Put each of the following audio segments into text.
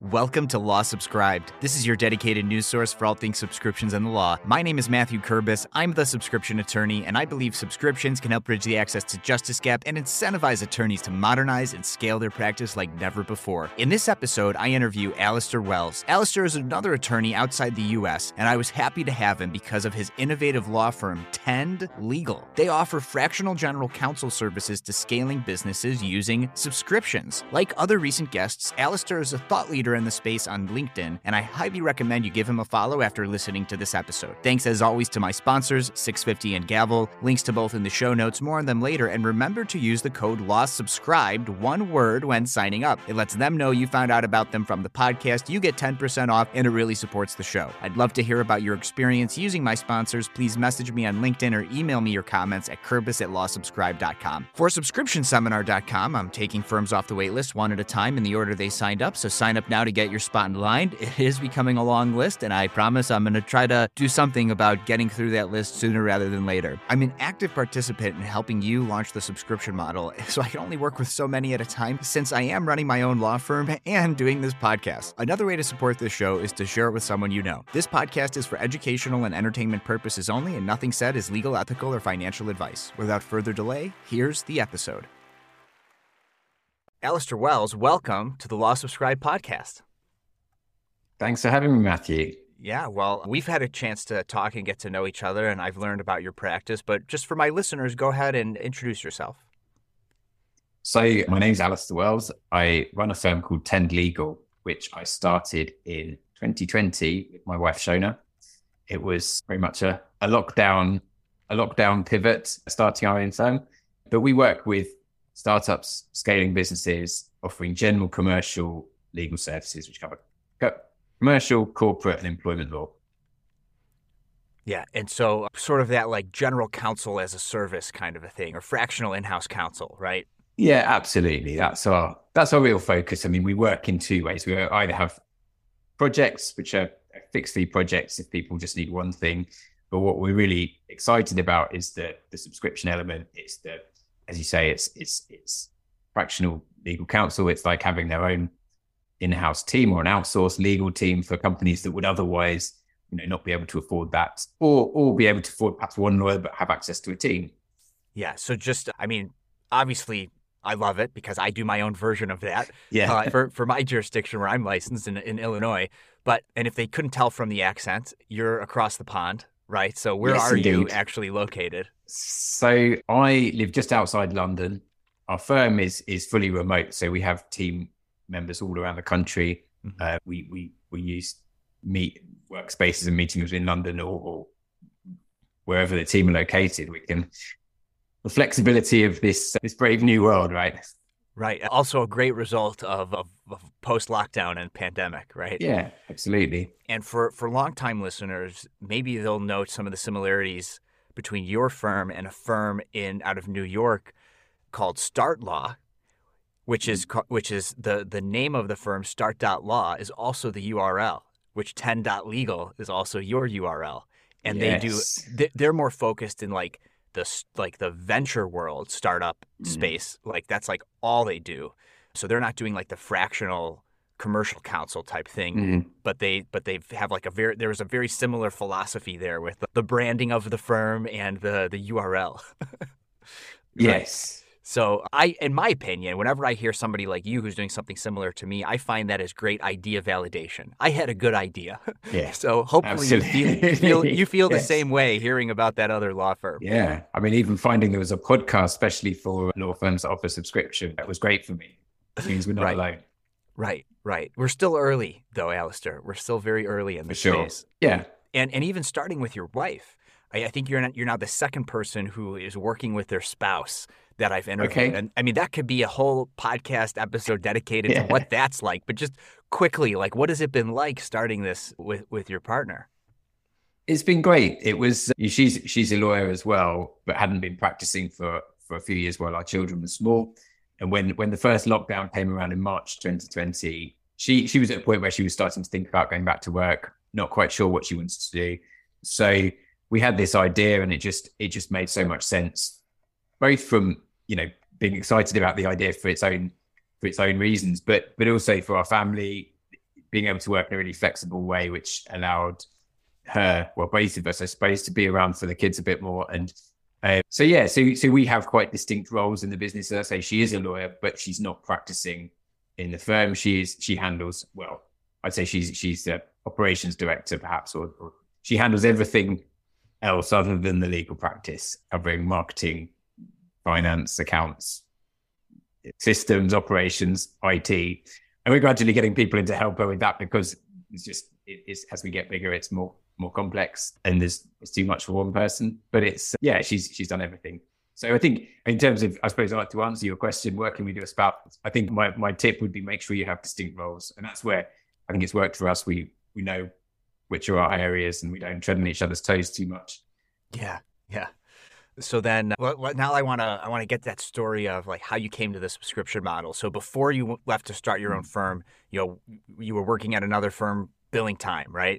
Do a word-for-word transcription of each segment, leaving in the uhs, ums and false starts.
Welcome to Law Subscribed. This is your dedicated news source for all things subscriptions and the law. My name is Matthew Kurbis. I'm the subscription attorney, and I believe subscriptions can help bridge the access to justice gap and incentivize attorneys to modernize and scale their practice like never before. In this episode, I interview Alistair Wells. Alistair is another attorney outside the U S, and I was happy to have him because of his innovative law firm, Tend Legal. They offer fractional general counsel services to scaling businesses using subscriptions. Like other recent guests, Alistair is a thought leader in the space on LinkedIn, and I highly recommend you give him a follow after listening to this episode. Thanks as always to my sponsors, six fifty and Gavel. Links to both in the show notes, more on them later, and remember to use the code LAWSUBSCRIBED, one word, when signing up. It lets them know you found out about them from the podcast, you get ten percent off, and it really supports the show. I'd love to hear about your experience using my sponsors. Please message me on LinkedIn or email me your comments at kurbis at lawsubscribe dot com. For subscription seminar dot com, I'm taking firms off the waitlist one at a time in the order they signed up, so sign up now to get your spot in line. It is becoming a long list, and I promise I'm going to try to do something about getting through that list sooner rather than later. I'm an active participant in helping you launch the subscription model, so I can only work with so many at a time since I am running my own law firm and doing this podcast. Another way to support this show is to share it with someone you know. This podcast is for educational and entertainment purposes only, and nothing said is legal, ethical, or financial advice. Without further delay, here's the episode. Alistair Wells, welcome to the Law Subscribe podcast. Thanks for having me, Matthew. Yeah, well, we've had a chance to talk and get to know each other, and I've learned about your practice. But just for my listeners, go ahead and introduce yourself. So my name's Alistair Wells. I run a firm called Tend Legal, which I started in twenty twenty with my wife, Shona. It was very much a, a lockdown, a lockdown pivot, starting our own firm. But we work with startups, scaling businesses, offering general commercial legal services, which cover commercial, corporate, and employment law. Yeah, and so sort of that like general counsel as a service kind of a thing, or fractional in-house counsel, right? Yeah, absolutely. That's our that's our real focus. I mean, we work in two ways. We either have projects, which are fixed fee projects if people just need one thing. But what we're really excited about is the the subscription element. It's the, as you say, it's it's it's fractional legal counsel. It's like having their own in-house team or an outsourced legal team for companies that would otherwise, you know, not be able to afford that, or or be able to afford perhaps one lawyer but have access to a team. Yeah. So just, I mean, obviously, I love it because I do my own version of that. Yeah. Uh, for for my jurisdiction where I'm licensed in in Illinois, but and if they couldn't tell from the accent, you're across the pond, right? So where Yes, are indeed. you actually located? So I live just outside London. Our firm is is fully remote, so we have team members all around the country. Mm-hmm. Uh, we we we use meet workspaces and meeting rooms in London or, or wherever the team are located. We can the flexibility of this this brave new world, right? Right. Also a great result of, of, of post-lockdown and pandemic, right? Yeah, absolutely. And for for longtime listeners, maybe they'll note some of the similarities between your firm and a firm in out of New York called Start Law, which is which is the, the name of the firm, Start dot Law, is also the U R L, which Tend dot Legal is also your U R L. And yes. they do they're more focused in like the like the venture world, startup mm. space. Like that's like all they do. So they're not doing like the fractional commercial counsel type thing, mm. but they but they have like a very there was a very similar philosophy there with the, the branding of the firm and the the U R L. Right? Yes. So I, in my opinion, whenever I hear somebody like you who's doing something similar to me, I find that as great idea validation. I had a good idea. Yeah. So hopefully you feel, feel, you feel the yes. same way hearing about that other law firm. Yeah. I mean, even finding there was a podcast, especially for law firms that offer subscription, that was great for me. It means we're not right. alone. Right, right. We're still early, though, Alistair. We're still very early in the sure. space. Yeah. And and even starting with your wife, I, I think you're not, you're now the second person who is working with their spouse that I've interviewed. Okay. And I mean, that could be a whole podcast episode dedicated yeah. to what that's like. But just quickly, like, what has it been like starting this with, with your partner? It's been great. It was, she's she's a lawyer as well, but hadn't been practicing for, for a few years while our children were small. And when, when the first lockdown came around in March twenty twenty, she, she was at a point where she was starting to think about going back to work, not quite sure what she wanted to do. So we had this idea and it just, it just made so much sense, both from, you know, being excited about the idea for its own, for its own reasons, but, but also for our family. being able to work in a really flexible way, which allowed her, well, both of us, I suppose, to be around for the kids a bit more. And uh, so, yeah, so so we have quite distinct roles in the business. As I say, she is a lawyer, but she's not practicing in the firm. She is, she handles, well, I'd say she's she's the operations director, perhaps, or, or she handles everything else other than the legal practice, covering marketing, finance, accounts, systems, operations, I T. And we're gradually getting people in to help her with that because it's just, it is, as we get bigger, it's more more complex and there's it's too much for one person. But it's, yeah, she's she's done everything. So I think in terms of, I suppose, to answer your question, working with your spouse, I think my, my tip would be make sure you have distinct roles. And that's where I think it's worked for us. We we know which are our areas and we don't tread on each other's toes too much. Yeah, yeah. So then, well, now I want to I want to get that story of like how you came to the subscription model. So before you left to start your own firm, you know, you were working at another firm billing time, right?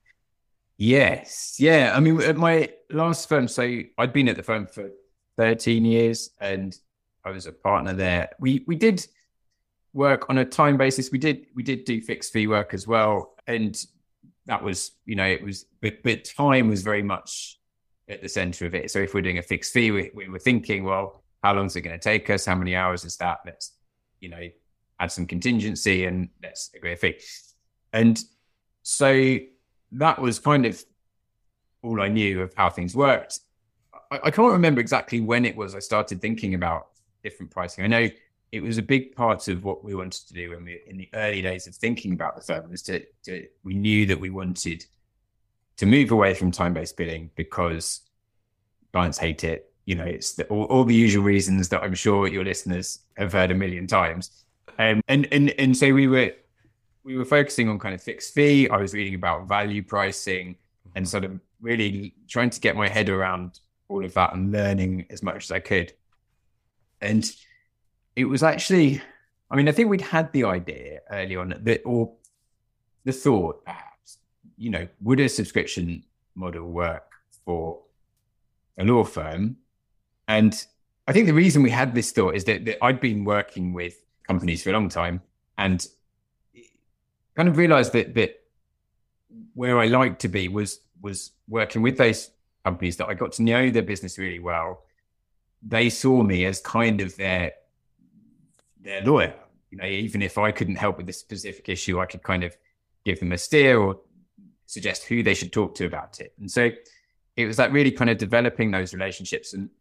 Yes, yeah. I mean, at my last firm, so I'd been at the firm for thirteen years, and I was a partner there. We we did work on a time basis. We did we did do fixed fee work as well, and that was, you know, it was, but, but time was very much at the center of it. So if we're doing a fixed fee, we, we were thinking, well, how long is it going to take us? How many hours is that? Let's, you know, add some contingency and let's agree a fee. And so that was kind of all I knew of how things worked. I, I can't remember exactly when it was I started thinking about different pricing. I know it was a big part of what we wanted to do when we, in the early days of thinking about the firm, was to, to we knew that we wanted to move away from time-based billing because clients hate it. You know, it's the, all, all the usual reasons that I'm sure your listeners have heard a million times. Um, and and and so we were we were focusing on kind of fixed fee. I was reading about value pricing and sort of really trying to get my head around all of that and learning as much as I could. And it was actually, I mean, I think we'd had the idea early on that, or the thought, perhaps, you know, would a subscription model work for a law firm? And I think the reason we had this thought is that, that I'd been working with companies for a long time and kind of realized that that where I liked to be was was working with those companies that I got to know their business really well. They saw me as kind of their their lawyer. You know, even if I couldn't help with this specific issue, I could kind of give them a steer or suggest who they should talk to about it. And so it was like really kind of developing those relationships and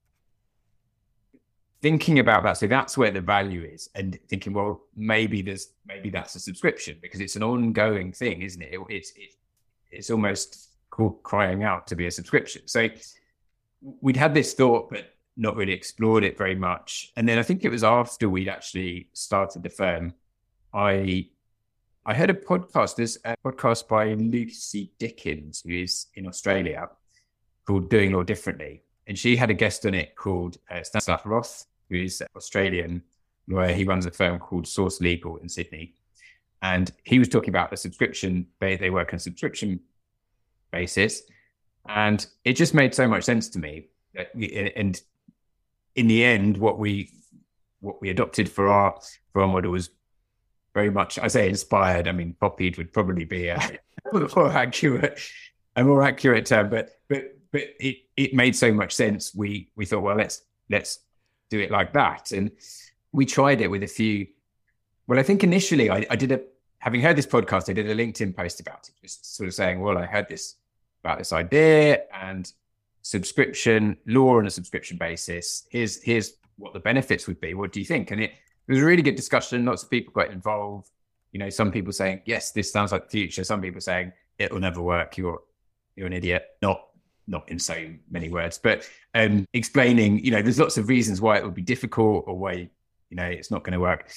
thinking about that. So that's where the value is, and thinking, well, maybe there's maybe that's a subscription because it's an ongoing thing, isn't it? it it's it, it's almost called crying out to be a subscription. So we'd had this thought, but not really explored it very much. And then I think it was after we'd actually started the firm, I I heard a podcast. There's a podcast by Lucy Dickens, who is in Australia, called Doing Law Differently. And she had a guest on it called uh, Stanislav Roth, who is Australian lawyer. He runs a firm called Source Legal in Sydney. And he was talking about the subscription. They, they work on a subscription basis. And it just made so much sense to me. And in the end, what we what we adopted for our for our model was very much, I say inspired. I mean, copied would probably be a more accurate, a more accurate term, but but but it it made so much sense. We we thought, well, let's let's do it like that, and we tried it with a few. Well, I think initially I, I did a having heard this podcast, I did a LinkedIn post about it, just sort of saying, well, I heard this about this idea and subscription law on a subscription basis. Here's here's what the benefits would be. What do you think? And it, it was a really good discussion. Lots of people got involved. You know, some people saying, yes, this sounds like the future. Some people saying it will never work. You're you're an idiot. Not not in so many words, but um, explaining, you know, there's lots of reasons why it would be difficult or why, you know, it's not going to work.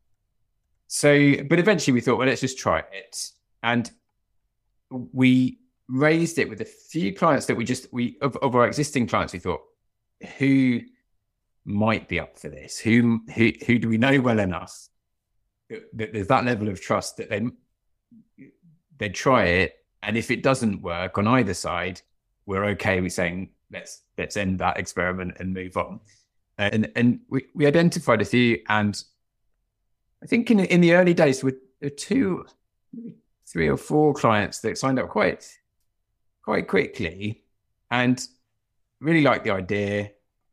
So, but eventually we thought, well, let's just try it. And we raised it with a few clients that we just, we of, of our existing clients, we thought, who might be up for this? Who, who, who do we know well enough that there's that level of trust that they, they try it. And if it doesn't work on either side, we're okay with saying, let's, let's end that experiment and move on. And, and we, we identified a few, and I think in, in the early days, with two, three or four clients that signed up quite, quite quickly and really liked the idea.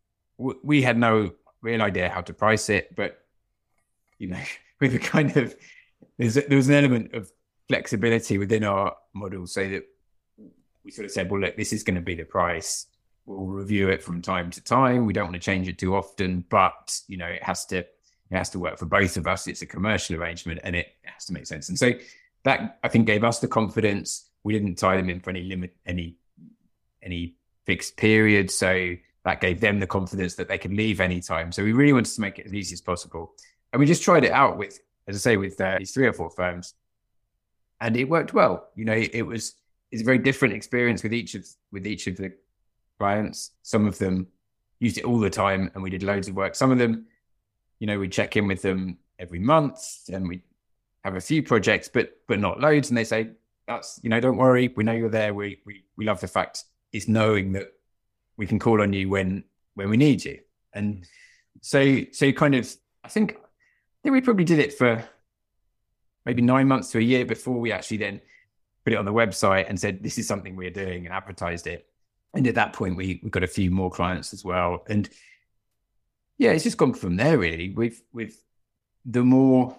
We had no real idea how to price it, but, you know, with a kind of, there's, there was an element of flexibility within our model so that we sort of said, well, look, this is going to be the price. We'll review it from time to time. We don't want to change it too often, but, you know, it has to, it has to work for both of us. It's a commercial arrangement and it has to make sense. And so that, I think, gave us the confidence. We didn't tie them in for any limit, any, any fixed period. So that gave them the confidence that they could leave anytime. So we really wanted to make it as easy as possible. And we just tried it out with, as I say, with uh, these three or four firms. And it worked well. You know, it was, it's a very different experience with each of, with each of the clients. Some of them used it all the time and we did loads of work. Some of them, you know, we check in with them every month and we have a few projects, but, but not loads. And they say, that's, you know, don't worry. We know you're there. We, we, we love the fact is knowing that we can call on you when, when we need you. And so, so kind of, I think, I think we probably did it for maybe nine months to a year before we actually then put it on the website and said, this is something we're doing, and advertised it. And at that point, we, we got a few more clients as well. And yeah, it's just gone from there, really. We've, we've, the more,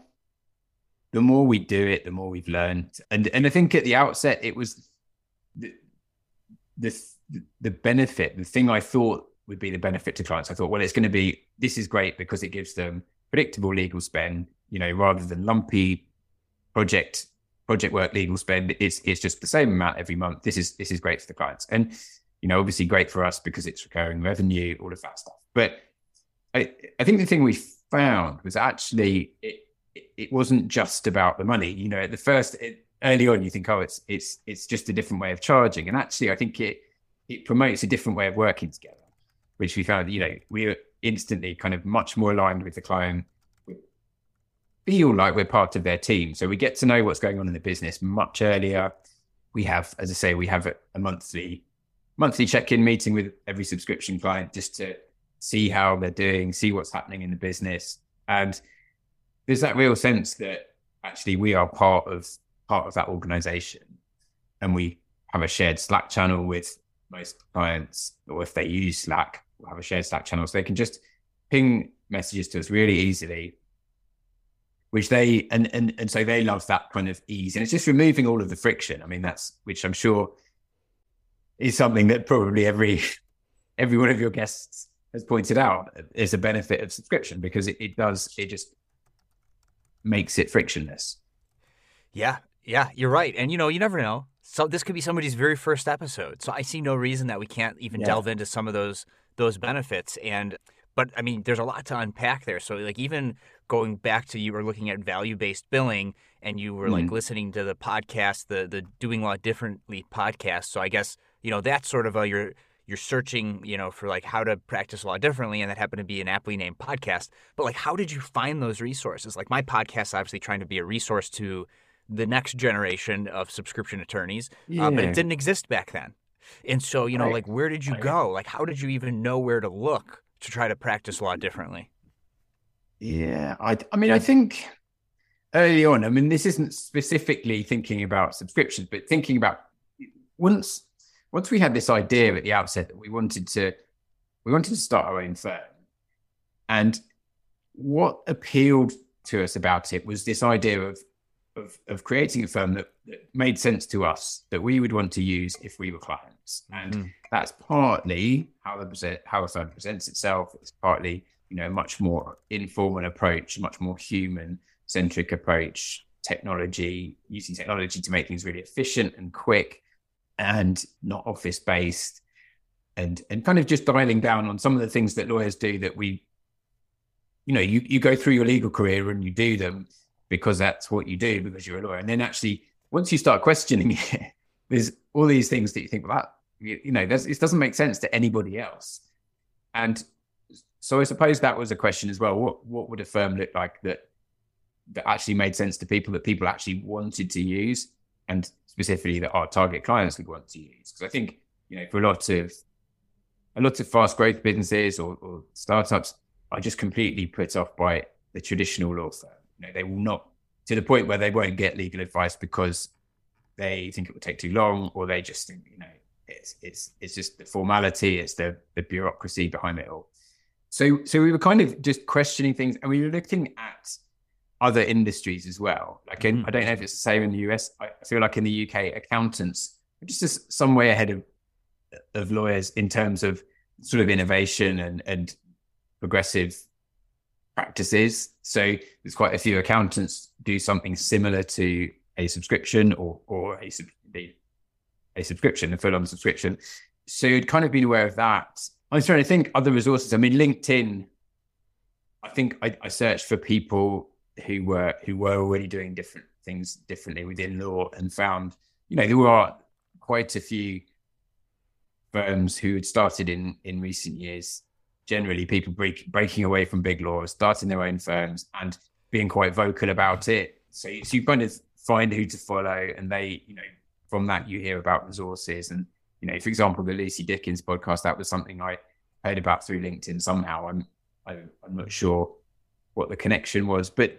the more we do it, the more we've learned. And, and I think at the outset, it was the, the, the benefit, the thing I thought would be the benefit to clients. I thought, well, it's going to be, this is great because it gives them predictable legal spend, you know, rather than lumpy project, project work legal spend. It's, it's just the same amount every month. This is, this is great for the clients. And, you know, obviously great for us because it's recurring revenue, all of that stuff. But I, I think the thing we found was actually, it, it wasn't just about the money. You know, at the first, it, early on, you think, oh, it's, it's, it's just a different way of charging. And actually, I think it, it promotes a different way of working together, which we found, you know, we were instantly kind of much more aligned with the client. We feel like we're part of their team. So we get to know what's going on in the business much earlier. We have, as I say, we have a, a monthly, monthly check-in meeting with every subscription client just to see how they're doing, see what's happening in the business. And there's that real sense that actually we are part of, part of that organization. And we have a shared Slack channel with most clients, or if they use Slack, we'll have a shared Slack channel, so they can just ping messages to us really easily, which they, and, and, and so they love that kind of ease. And it's just removing all of the friction. I mean, that's, which I'm sure is something that probably every, every one of your guests has pointed out is a benefit of subscription, because it, it does, it just makes it frictionless. Yeah. Yeah, you're right. And, you know, you never know. So this could be somebody's very first episode. So I see no reason that we can't even yeah. delve into some of those those benefits. And but I mean, there's a lot to unpack there. So like even going back to, you were looking at value-based billing, and you were mm. like listening to the podcast, the the Doing Law Differently podcast. So I guess, you know, that's sort of a, you're you're searching, you know, for like how to practice law differently, and that happened to be an aptly named podcast. But like, how did you find those resources? Like my podcast is obviously trying to be a resource to the next generation of subscription attorneys, yeah. uh, but it didn't exist back then. And so, you know, right. like, where did you go? Like, how did you even know where to look to try to practice law differently? Yeah, I, I mean, I think early on, I mean, this isn't specifically thinking about subscriptions, but thinking about once, once we had this idea at the outset that we wanted to, we wanted to start our own firm. And what appealed to us about it was this idea of, Of, of creating a firm that, that made sense to us, that we would want to use if we were clients. And mm. that's partly how the present, how a firm presents itself. It's partly, you know, much more informal approach, much more human-centric approach, technology, using technology to make things really efficient and quick and not office-based, and and kind of just dialing down on some of the things that lawyers do that we, you know, you, you go through your legal career and you do them because that's what you do, because you're a lawyer. And then actually, once you start questioning it, there's all these things that you think, well, that, you, you know, it doesn't make sense to anybody else. And so I suppose that was a question as well. What what would a firm look like that that actually made sense to people, that people actually wanted to use, and specifically that our target clients would want to use? Because I think, you know, for a lot of a lot of fast growth businesses or, or startups are just completely put off by the traditional law firm. You know, they will not, to the point where they won't get legal advice because they think it will take too long, or they just think, you know, it's it's it's just the formality, it's the the bureaucracy behind it all. So so we were kind of just questioning things, and we were looking at other industries as well. Like in, mm-hmm. I don't know if it's the same in the U S. I feel like in the U K, accountants are just some way ahead of of lawyers in terms of sort of innovation and and progressive practices. So there's quite a few accountants do something similar to a subscription or or a a subscription, a full-on subscription. So you'd kind of been aware of that. I was trying to think other resources. I mean, LinkedIn, I think I, I searched for people who were who were already doing different things differently within law, and found, you know, there were quite a few firms who had started in in recent years, generally people break, breaking away from big law, starting their own firms and being quite vocal about it. So, so you kind of find who to follow, and they, you know, from that you hear about resources. And, you know, for example, the Lucy Dickens podcast, that was something I heard about through LinkedIn somehow. I'm I, I'm not sure what the connection was, but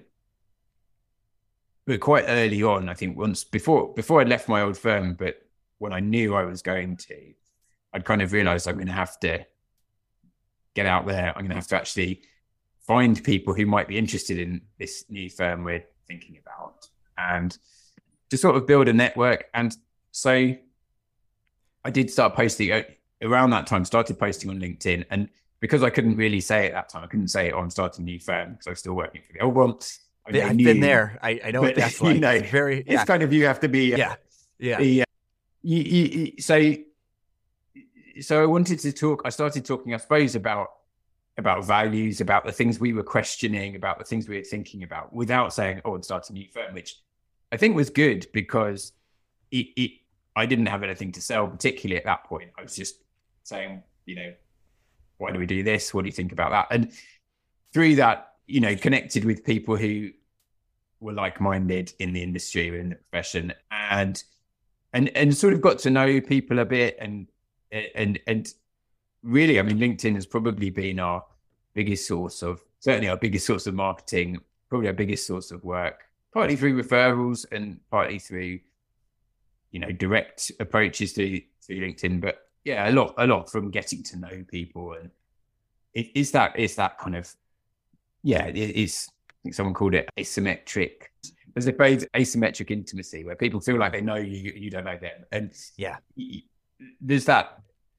but quite early on, I think once before before I left my old firm, but when I knew I was going to, I'd kind of realized I'm going to have to get out there. I'm going to have to actually find people who might be interested in this new firm we're thinking about, and to sort of build a network. And so I did start posting around that time, started posting on LinkedIn. And because I couldn't really say at that time, I couldn't say, oh, I'm starting a new firm, because I was still working for the old one. I mean, I've I knew, been there. I, I know what that's like. You know, it's very, yeah. It's kind of, you have to be, uh, yeah, yeah. Be, uh, you, you, you, so, so I wanted to talk, I started talking, I suppose, about, about values, about the things we were questioning, about the things we were thinking about, without saying, oh, I'm starting a new firm, which I think was good, because it, it, I didn't have anything to sell, particularly at that point. I was just saying, you know, why do we do this? What do you think about that? And through that, you know, connected with people who were like-minded in the industry or in the profession, and and and sort of got to know people a bit, and and and really, I mean, LinkedIn has probably been our biggest source of, certainly our biggest source of marketing, probably our biggest source of work, partly through referrals and partly through, you know, direct approaches to through LinkedIn. But yeah, a lot, a lot from getting to know people. And it is that, it's that kind of, yeah, it is, I think someone called it asymmetric. There's a phrase, asymmetric intimacy, where people feel like they know you, you don't know them. And yeah, there's that,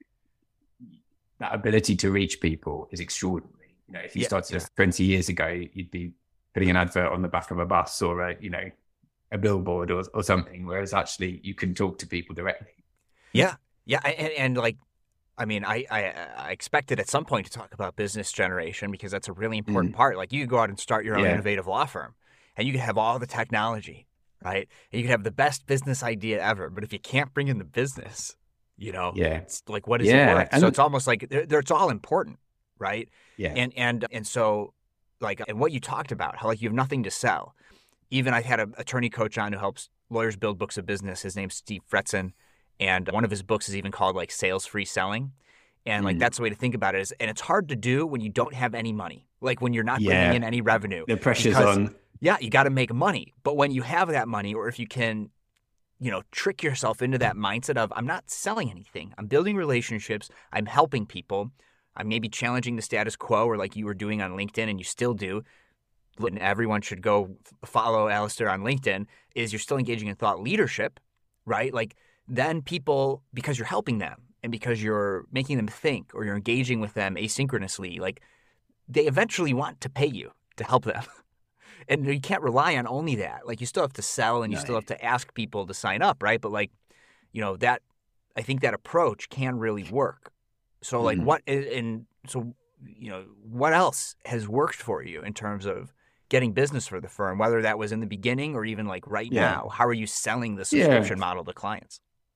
that ability to reach people is extraordinary. You know, if you yeah, started yeah. twenty years ago, you'd be putting an advert on the back of a bus or a, you know, a billboard or, or something, whereas actually you can talk to people directly. Yeah. Yeah. And, and like, I mean, I, I, I expected at some point to talk about business generation, because that's a really important mm. part. Like, you could go out and start your own yeah. innovative law firm, and you could have all the technology, right? And you could have the best business idea ever. But if you can't bring in the business, you know, yeah. it's like, what is yeah. it worth? And so it's almost like they're, they're, it's all important, right? Yeah. And, and, and so like, and what you talked about, how like you have nothing to sell. Even I had an attorney coach on who helps lawyers build books of business. His name's Steve Fretzen. And one of his books is even called like Sales Free Selling. And like, mm. that's the way to think about it is, and it's hard to do when you don't have any money, like when you're not yeah. bringing in any revenue. The pressure's because, on. Yeah, you got to make money. But when you have that money, or if you can, you know, trick yourself into that mindset of, I'm not selling anything, I'm building relationships, I'm helping people, I'm maybe challenging the status quo, or like you were doing on LinkedIn, and you still do. And everyone should go follow Alistair on LinkedIn, is you're still engaging in thought leadership, right? Like, then people, because you're helping them and because you're making them think, or you're engaging with them asynchronously, like they eventually want to pay you to help them. And you can't rely on only that. Like, you still have to sell, and you no, still have to ask people to sign up, right? But like, you know, that, I think that approach can really work. So like mm. what, and so, you know, what else has worked for you in terms of getting business for the firm, whether that was in the beginning or even like right yeah. now? How are you selling the subscription yeah. model to clients?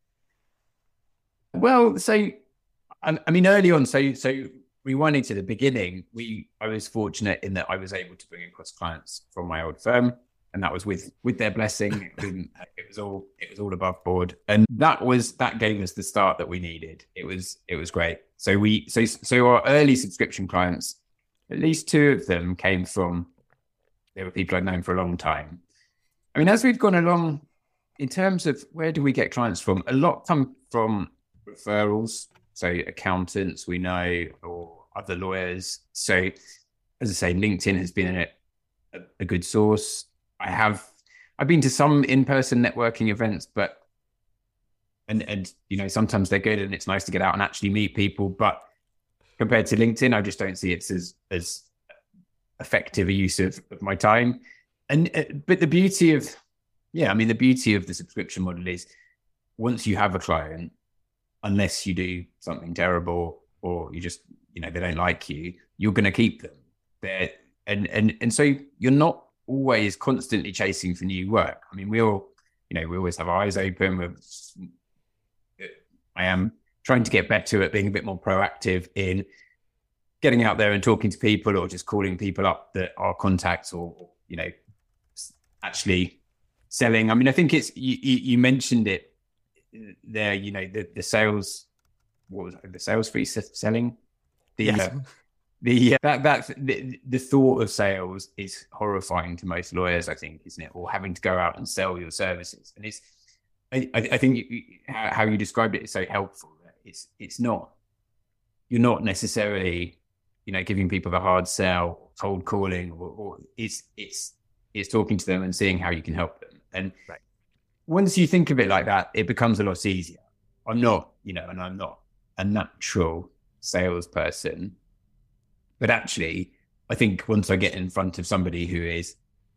Well, so, I mean, early on, so, so rewinding to the beginning, we, I was fortunate in that I was able to bring across clients from my old firm, and that was with, with their blessing. It was all, it was all above board. And that was, that gave us the start that we needed. It was, it was great. So we, so, so our early subscription clients, at least two of them came from, they were people I'd known for a long time. I mean, as we've gone along, in terms of where do we get clients from, a lot come from referrals. So accountants we know, or other lawyers. So as I say, LinkedIn has been a, a, a good source. I have, I've been to some in-person networking events, but, and, and, you know, sometimes they're good and it's nice to get out and actually meet people. But compared to LinkedIn, I just don't see it as, as effective a use of, of my time. And, uh, but the beauty of, yeah, I mean, the beauty of the subscription model is once you have a client, unless you do something terrible or you just, you know, they don't like you, you're going to keep them there. And, and, and so you're not always constantly chasing for new work. I mean, we all, you know, we always have our eyes open. We're, I am trying to get better at being a bit more proactive in getting out there and talking to people, or just calling people up that are contacts, or, you know, actually selling. I mean, I think it's, you, you mentioned it there, you know, the, the sales, what was it, the sales free selling? The, yes. uh, the, uh, that, that, the, the thought of sales is horrifying to most lawyers, I think, isn't it? Or having to go out and sell your services. And it's, I, I think you, how, how you described it is so helpful. It's, it's not, you're not necessarily, you know, giving people the hard sell, cold calling, or, or it's, it's, it's talking to them and seeing how you can help them. And right. Once you think of it like that, it becomes a lot easier. I'm not, you know, and I'm not a natural salesperson, but actually, I think once I get in front of somebody who is,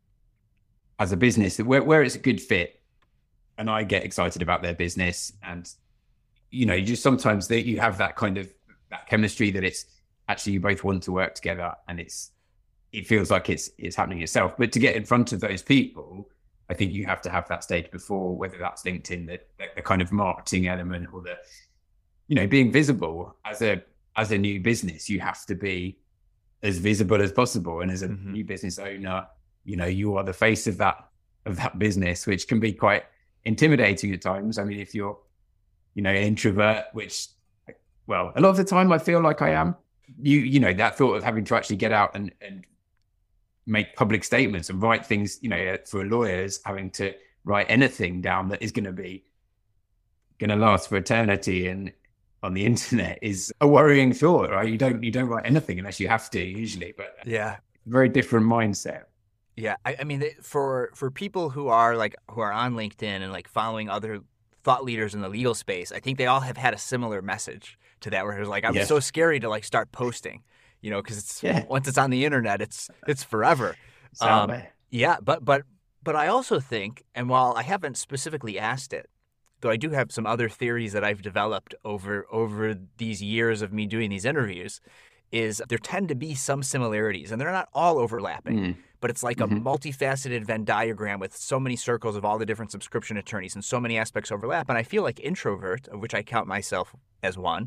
as a business, where, where it's a good fit, and I get excited about their business, and, you know, you just sometimes that you have that kind of that chemistry that it's actually you both want to work together, and it's, it feels like it's, it's happening yourself. But to get in front of those people, I think you have to have that stage before, whether that's LinkedIn, the, the kind of marketing element, or the, you know, being visible as a, as a new business. You have to be as visible as possible. And as a mm-hmm. new business owner, you know, you are the face of that, of that business, which can be quite intimidating at times. I mean, if you're, you know, an introvert, which, well, a lot of the time I feel like I am, you, you know, that thought of having to actually get out and, and make public statements and write things, you know, for lawyers, having to write anything down that is going to be going to last for eternity and on the internet is a worrying thought, right? You don't, you don't write anything unless you have to usually, but yeah, very different mindset. Yeah. I, I mean, for, for people who are like, who are on LinkedIn and like following other thought leaders in the legal space, I think they all have had a similar message to that, where it was like, I'm yes. so scary to like start posting. You know, because it's yeah. once it's on the internet, it's it's forever. Um, yeah, but but but I also think, and while I haven't specifically asked it, though I do have some other theories that I've developed over over these years of me doing these interviews, is there tend to be some similarities, and they're not all overlapping. Mm. But it's like mm-hmm. a multifaceted Venn diagram with so many circles of all the different subscription attorneys, and so many aspects overlap. And I feel like introvert, of which I count myself as one,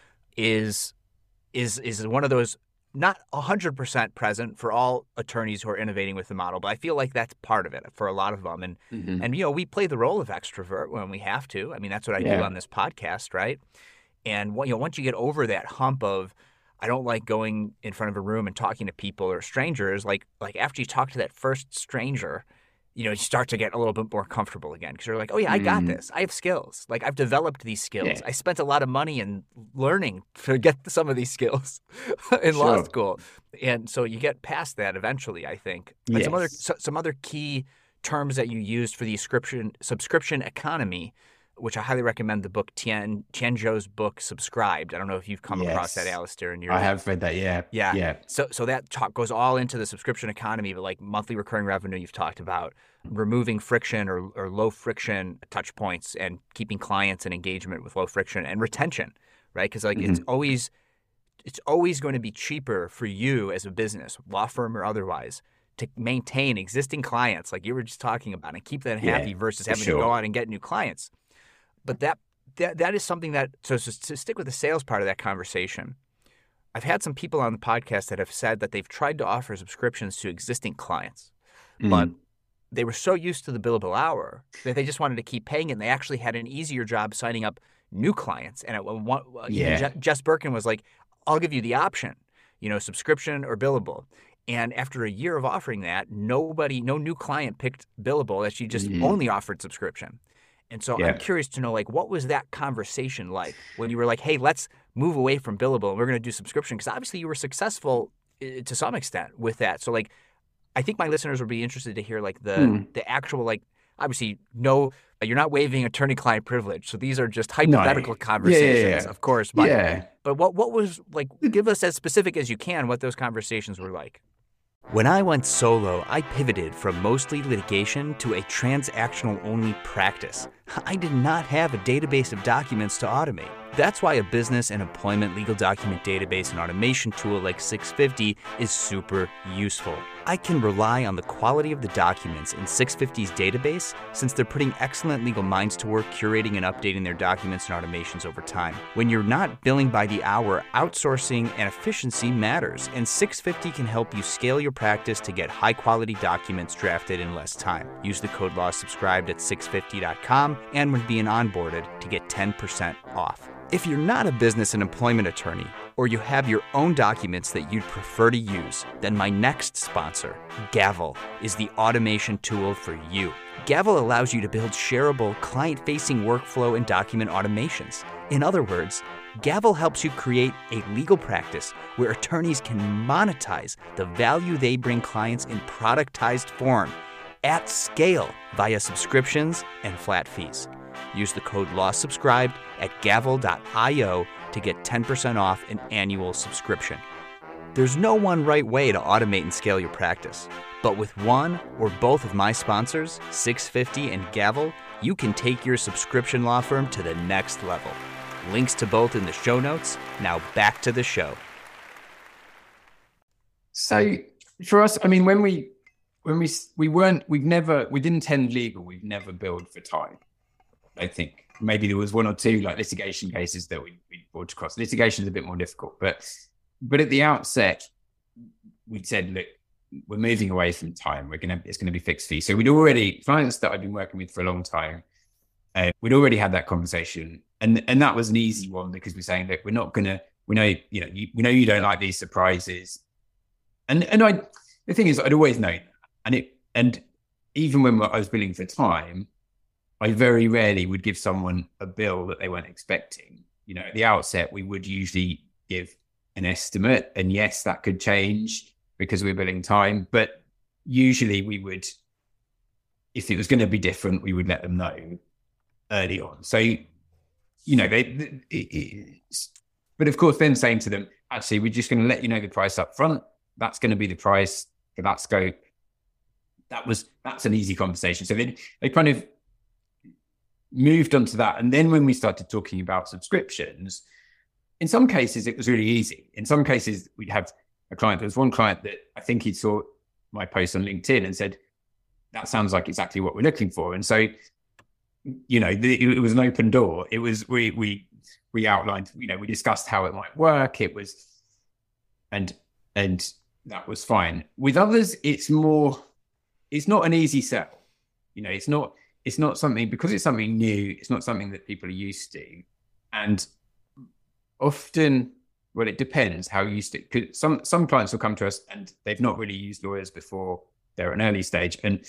is. is is one of those, not one hundred percent present for all attorneys who are innovating with the model, but I feel like that's part of it for a lot of them. And, mm-hmm. and you know, we play the role of extrovert when we have to. I mean, that's what I yeah. do on this podcast, right? And you know, once you get over that hump of, I don't like going in front of a room and talking to people or strangers, like like after you talk to that first stranger, you know, you start to get a little bit more comfortable again, because you're like, oh yeah, I got this. I have skills. Like I've developed these skills. Yeah. I spent a lot of money in learning to get some of these skills in sure. law school. And so you get past that eventually, I think. And yes. some other so, some other key terms that you used for the subscription subscription economy, which I highly recommend the book, Tian Tian Zhou's book, Subscribed. I don't know if you've come yes. across that, Alistair. In your I have read that, yeah. Yeah. yeah. So so that talk goes all into the subscription economy, but like monthly recurring revenue you've talked about, removing friction or, or low friction touch points and keeping clients in engagement with low friction, and retention, right? Because like mm-hmm. it's always it's always going to be cheaper for you as a business, law firm or otherwise, to maintain existing clients like you were just talking about and keep them happy yeah, versus having sure. to go out and get new clients. But that, that that is something that, so to stick with the sales part of that conversation, I've had some people on the podcast that have said that they've tried to offer subscriptions to existing clients, mm. but they were so used to the billable hour that they just wanted to keep paying it, and they actually had an easier job signing up new clients. And at one, yeah. Je- Jess Birkin was like, I'll give you the option, you know, subscription or billable. And after a year of offering that, nobody, no new client picked Billable, that she just Mm. only offered subscription. And so Yeah. I'm curious to know, like, what was that conversation like when you were like, hey, let's move away from Billable and we're going to do subscription? Because obviously you were successful uh, to some extent with that. So, like, I think my listeners would be interested to hear, like, the Mm. the actual, like, obviously, no, you're not waiving attorney-client privilege. So these are just hypothetical No. conversations, Yeah, yeah, yeah. of course. But, Yeah. but what, what was, like, give us as specific as you can what those conversations were like. When I went solo, I pivoted from mostly litigation to a transactional-only practice. I did not have a database of documents to automate. That's why a business and employment legal document database and automation tool like six fifty is super useful. I can rely on the quality of the documents in six fifty's database since they're putting excellent legal minds to work curating and updating their documents and automations over time. When you're not billing by the hour, outsourcing and efficiency matters, and six fifty can help you scale your practice to get high-quality documents drafted in less time. Use the code LAWSubscribed at six fifty dot com and when being onboarded to get ten percent off. If you're not a business and employment attorney, or you have your own documents that you'd prefer to use, then my next sponsor, Gavel, is the automation tool for you. Gavel allows you to build shareable, client-facing workflow and document automations. In other words, Gavel helps you create a legal practice where attorneys can monetize the value they bring clients in productized form at scale via subscriptions and flat fees. Use the code LAWSubscribed at gavel dot io to get ten percent off an annual subscription. There's no one right way to automate and scale your practice, but with one or both of my sponsors, six fifty and Gavel, you can take your subscription law firm to the next level. Links to both in the show notes. Now back to the show. So for us, I mean, when we when we we weren't, we've never, we didn't tend legal, we've never billed for time. I think maybe there was one or two like litigation cases that we, we brought across. Litigation is a bit more difficult, but but at the outset, we said, look, we're moving away from time. We're gonna it's gonna be fixed fee. So we'd already clients that I've been working with for a long time. Uh, we'd already had that conversation, and and that was an easy one because we're saying, look, we're not gonna. We know you know you, we know you don't like these surprises, and and I the thing is I'd always known, and it and even when I was billing for time, I very rarely would give someone a bill that they weren't expecting. You know, at the outset, we would usually give an estimate, and yes, that could change because we're billing time, but usually we would, if it was going to be different, we would let them know early on. So, you know, they, it, it, but of course, then saying to them, actually, we're just going to let you know the price up front. That's going to be the price for that scope. That was, that's an easy conversation. So they, they kind of moved on to that. And then when we started talking about subscriptions, in some cases, it was really easy. In some cases, we'd have a client. There was one client that I think he saw my post on LinkedIn and said, that sounds like exactly what we're looking for. And so, you know, the, it was an open door. It was, we, we, we outlined, you know, we discussed how it might work. It was, and, and that was fine. With others, it's more, it's not an easy sell. You know, it's not, it's not something, because it's something new, it's not something that people are used to. And often, well, it depends how used to, because some, some clients will come to us and they've not really used lawyers before. They're an early stage. And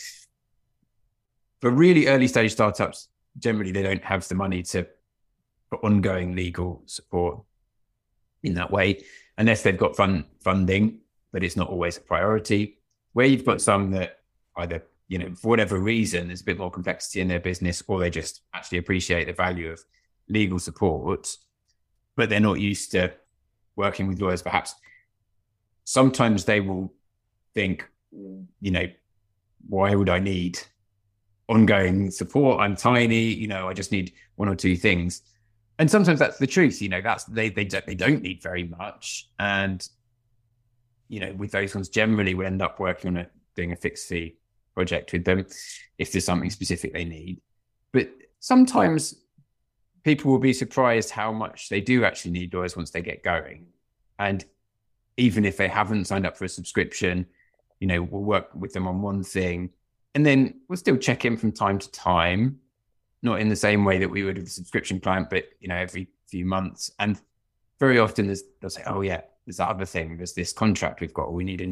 for really early stage startups, generally, they don't have the money to for ongoing legal support in that way, unless they've got fund, funding, but it's not always a priority. Where you've got some that either, you know, for whatever reason, there's a bit more complexity in their business, or they just actually appreciate the value of legal support, but they're not used to working with lawyers, perhaps. Sometimes they will think, you know, why would I need ongoing support? I'm tiny, you know, I just need one or two things. And sometimes that's the truth, you know, that's, they, they don't, they don't need very much. And, you know, with those ones, generally we end up working on a, doing a fixed fee project with them if there's something specific they need. But sometimes people will be surprised how much they do actually need lawyers once they get going. And even if they haven't signed up for a subscription, you know, we'll work with them on one thing, and then we'll still check in from time to time, not in the same way that we would with a subscription client, but, you know, every few months. And very often there's, they'll say, oh yeah, there's that other thing, there's this contract we've got, we need a new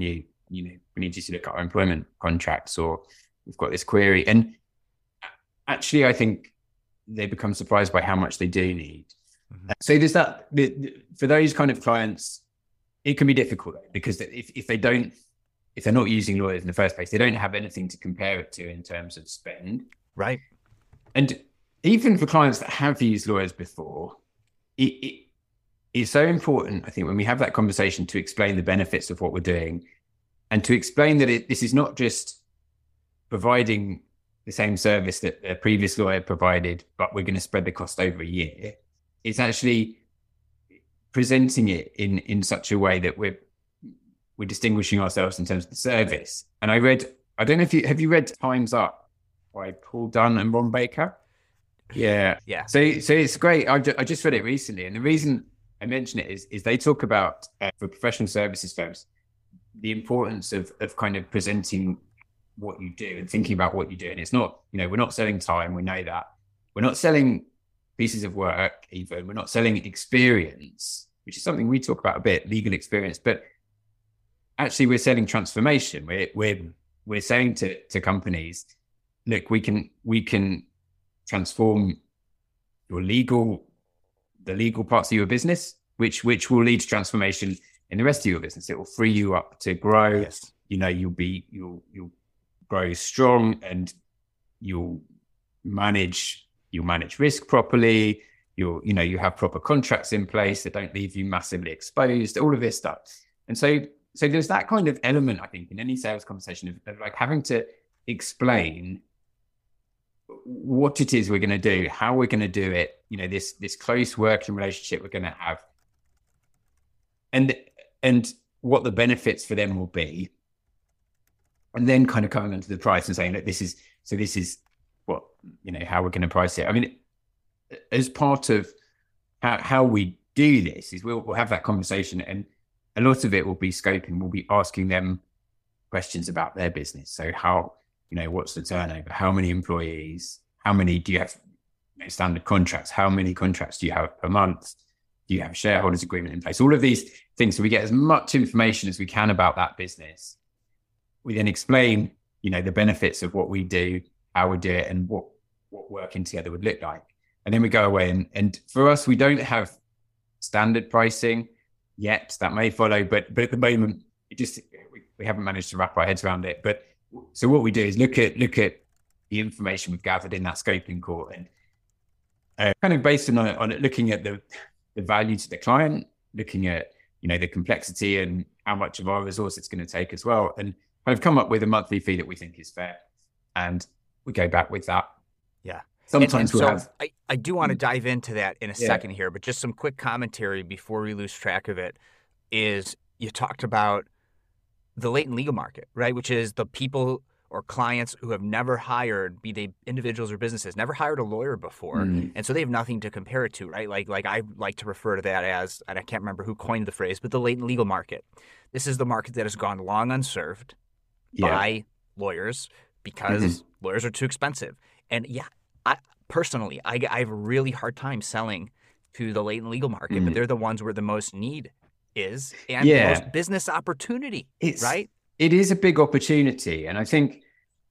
you know, we need you to look at our employment contracts, or we've got this query. And actually, I think they become surprised by how much they do need. Mm-hmm. So there's that, the, the, for those kind of clients, it can be difficult because if, if they don't, if they're not using lawyers in the first place, they don't have anything to compare it to in terms of spend. Right. And even for clients that have used lawyers before, it, it is so important, I think, when we have that conversation to explain the benefits of what we're doing and to explain that it, this is not just providing the same service that a previous lawyer provided, but we're going to spread the cost over a year. It's actually presenting it in, in such a way that we're we're distinguishing ourselves in terms of the service. And I read, I don't know if you, have you read Time's Up by Paul Dunn and Ron Baker? Yeah. Yeah. So so it's great. I, ju- I just read it recently. And the reason I mention it is, is they talk about, uh, for professional services firms, the importance of, of kind of presenting what you do and thinking about what you do. And it's not, you know, we're not selling time. We know that. We're not selling pieces of work even. We're not selling experience, which is something we talk about a bit, legal experience. But actually, we're selling transformation. We're we're we're saying to, to companies, look, we can we can transform your legal, the legal parts of your business, which which will lead to transformation in the rest of your business. It will free you up to grow. Yes. You know, you'll be you'll you'll grow strong, and you'll manage you'll manage risk properly. You'll you know you have proper contracts in place that don't leave you massively exposed. All of this stuff, and so. So there's that kind of element, I think, in any sales conversation of, of like having to explain what it is we're going to do, how we're going to do it, you know, this this close working relationship we're going to have, and and what the benefits for them will be, and then kind of coming onto the price and saying that this is so this is what you know how we're going to price it. I mean, as part of how how we do this is we'll we'll have that conversation, and a lot of it will be scoping. We'll be asking them questions about their business. So how, you know, what's the turnover? How many employees? How many do you have, you know, standard contracts? How many contracts do you have per month? Do you have a shareholders agreement in place? All of these things. So we get as much information as we can about that business. We then explain, you know, the benefits of what we do, how we do it, and what, what working together would look like. And then we go away. And, and for us, we don't have standard pricing yet. That may follow, but but at the moment, it just we, we haven't managed to wrap our heads around it. But so what we do is look at look at the information we've gathered in that scoping call, and uh, kind of based on on it, looking at the the value to the client, looking at you know the complexity and how much of our resource it's going to take as well, and kind of come up with a monthly fee that we think is fair, and we go back with that. Yeah. Sometimes and, and we'll so have. I, I do want to dive into that in a Yeah. second here, but just some quick commentary before we lose track of it is you talked about the latent legal market, right? Which is the people or clients who have never hired, be they individuals or businesses, never hired a lawyer before. Mm. And so they have nothing to compare it to, right? Like, like I like to refer to that as, and I can't remember who coined the phrase, but the latent legal market. This is the market that has gone long unserved Yeah. by lawyers because Mhm. lawyers are too expensive. And yeah, I personally, I, I have a really hard time selling to the latent legal market, Mm. but they're the ones where the most need is and Yeah. the most business opportunity, It's right? It is a big opportunity, and I think,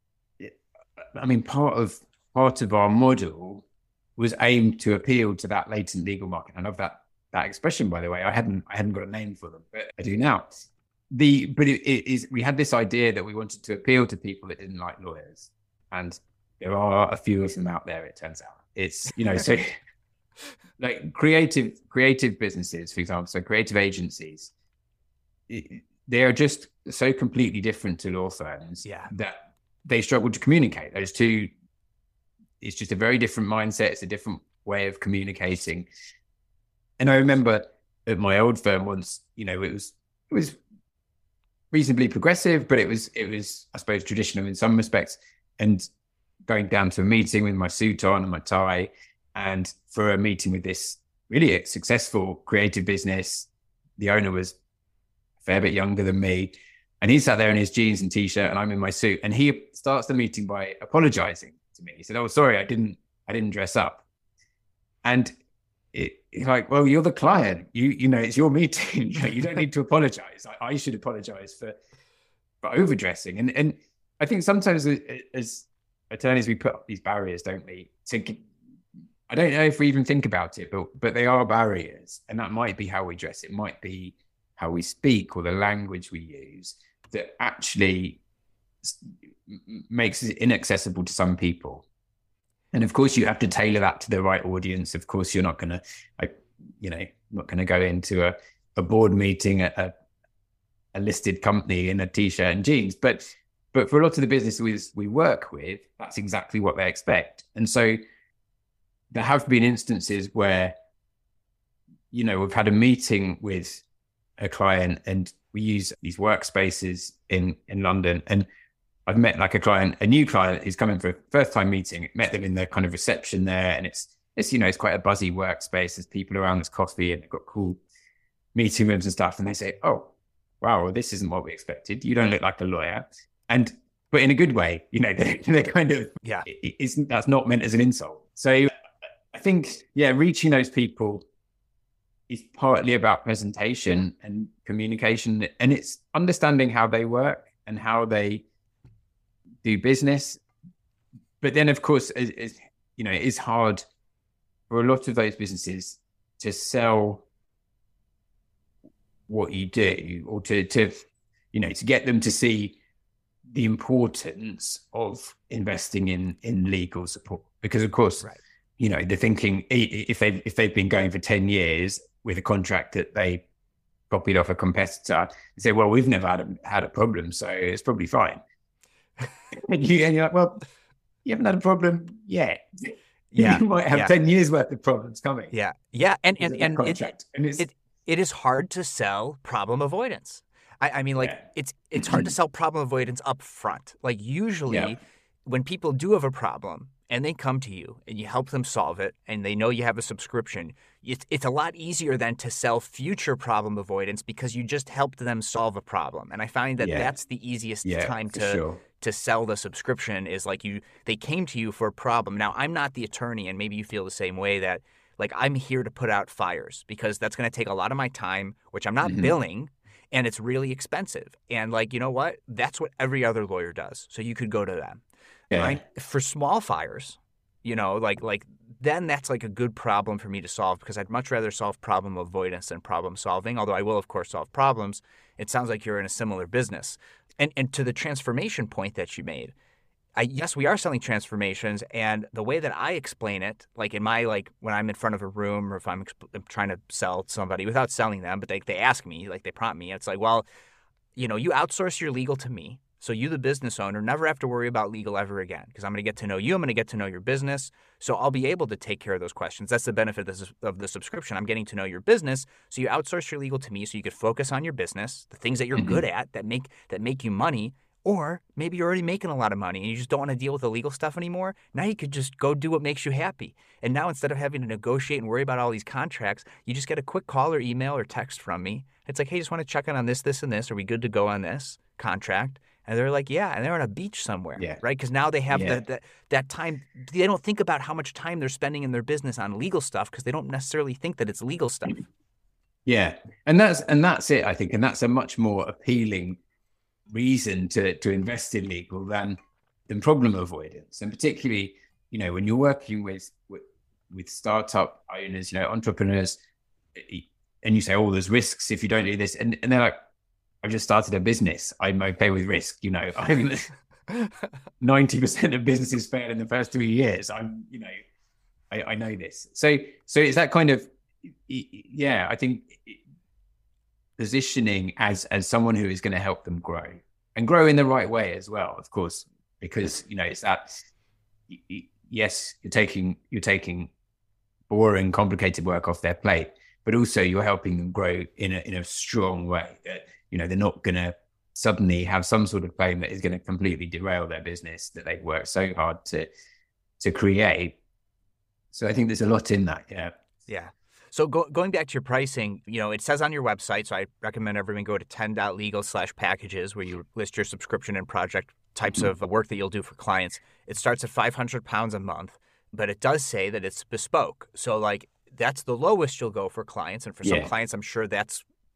I mean, part of part of our model was aimed to appeal to that latent legal market. I love that that expression, by the way. I hadn't I hadn't got a name for them, but I do now. The but it, it is we had this idea that we wanted to appeal to people that didn't like lawyers, and there are a few of them out there. It turns out it's you know so like creative creative businesses, for example, so creative agencies. It, they are just so completely different to law firms Yeah. that they struggle to communicate. Those two, it's just a very different mindset. It's a different way of communicating. And I remember at my old firm once, you know, it was it was reasonably progressive, but it was it was I suppose traditional in some respects. And going down to a meeting with my suit on and my tie, and for a meeting with this really successful creative business, the owner was a fair bit younger than me, and he sat there in his jeans and t-shirt, and I'm in my suit. And he starts the meeting by apologizing to me. He said, "Oh, sorry, I didn't, I didn't dress up." And it, it's like, well, you're the client. You, you know, it's your meeting. You know, you don't need to apologize. I, I should apologize for for overdressing. And and I think sometimes as attorneys, we put up these barriers, don't we? To, I don't know if we even think about it, but but they are barriers. And that might be how we dress. It might be how we speak or the language we use that actually makes it inaccessible to some people. And of course, you have to tailor that to the right audience. Of course, you're not going to, you know, not going to go into a, a board meeting at a, a listed company in a t-shirt and jeans. But but for a lot of the businesses we work with, that's exactly what they expect. And so there have been instances where, you know, we've had a meeting with a client and we use these workspaces in, in London. And I've met like a client, a new client who's coming for a first time meeting, met them in the kind of reception there. And it's, it's, you know, it's quite a buzzy workspace. There's people around, there's coffee and they've got cool meeting rooms and stuff. And they say, oh, wow, well, this isn't what we expected. You don't look like a lawyer. And, but in a good way, you know, they're, they're kind of, yeah, it isn't, that's not meant as an insult. So I think, yeah, reaching those people is partly about presentation and communication, and it's understanding how they work and how they do business. But then, of course, it, it, you know, it is hard for a lot of those businesses to sell what you do, or to, to, you know, to get them to see the importance of investing in in legal support. Because, of course, right. you know, they're thinking if they if they've been going for ten years with a contract that they copied off a competitor, they say, well, we've never had a, had a problem, so it's probably fine. and, you, and you're like, well, you haven't had a problem yet. Yeah, you might have yeah. ten years worth of problems coming. Yeah, yeah, and and and contract. it, and it's, it it is hard to sell problem avoidance. I, I mean, like yeah. it's it's hard to sell problem avoidance up front. Like usually, yeah. when people do have a problem and they come to you and you help them solve it, and they know you have a subscription, it's it's a lot easier than to sell future problem avoidance because you just helped them solve a problem. And I find that yeah. that's the easiest yeah, time to. Sure. to sell the subscription is like you, they came to you for a problem. Now, I'm not the attorney, and maybe you feel the same way, that like I'm here to put out fires because that's going to take a lot of my time, which I'm not mm-hmm. billing, and it's really expensive. And like, you know what? That's what every other lawyer does. So you could go to them. Yeah. Right? For small fires, you know, like, like then that's like a good problem for me to solve, because I'd much rather solve problem avoidance than problem solving. Although I will, of course, solve problems. It sounds like you're in a similar business. And and to the transformation point that you made, I, yes, we are selling transformations. And the way that I explain it, like in my, like when I'm in front of a room, or if I'm, exp- I'm trying to sell somebody without selling them, but they, they ask me, like they prompt me, it's like, well, you know, you outsource your legal to me. So you, the business owner, never have to worry about legal ever again, because I'm going to get to know you. I'm going to get to know your business. So I'll be able to take care of those questions. That's the benefit of the, of the subscription. I'm getting to know your business. So you outsource your legal to me so you could focus on your business, the things that you're mm-hmm. good at that make that make you money. Or maybe you're already making a lot of money and you just don't want to deal with the legal stuff anymore. Now you could just go do what makes you happy. And now instead of having to negotiate and worry about all these contracts, you just get a quick call or email or text from me. It's like, hey, just want to check in on this, this, and this. Are we good to go on this contract? And they're like, yeah, and they're on a beach somewhere, yeah. right? Because now they have yeah. the, the, that time. They don't think about how much time they're spending in their business on legal stuff because they don't necessarily think that it's legal stuff. Yeah, and that's and that's it, I think. And that's a much more appealing reason to, to invest in legal than than problem avoidance. And particularly, you know, when you're working with, with, with startup owners, you know, entrepreneurs, and you say, oh, there's risks if you don't do this. And, and they're like, I've just started a business. I'm okay with risk. You know, I'm ninety percent of businesses fail in the first three years. I'm, you know, I, I know this. So, so it's that kind of, yeah, I think positioning as, as someone who is going to help them grow and grow in the right way as well, of course, because, you know, it's that, yes, you're taking, you're taking boring, complicated work off their plate, but also you're helping them grow in a, in a strong way that, you know, they're not going to suddenly have some sort of claim that is going to completely derail their business that they've worked so hard to to create. So I think there's a lot in that. Yeah. Yeah. So go, going back to your pricing, you know, it says on your website, so I recommend everyone go to ten dot legal slash packages where you list your subscription and project types mm-hmm. of work that you'll do for clients. It starts at five hundred pounds a month, but it does say that it's bespoke. So like that's the lowest you'll go for clients. And for yeah. some clients, I'm sure that's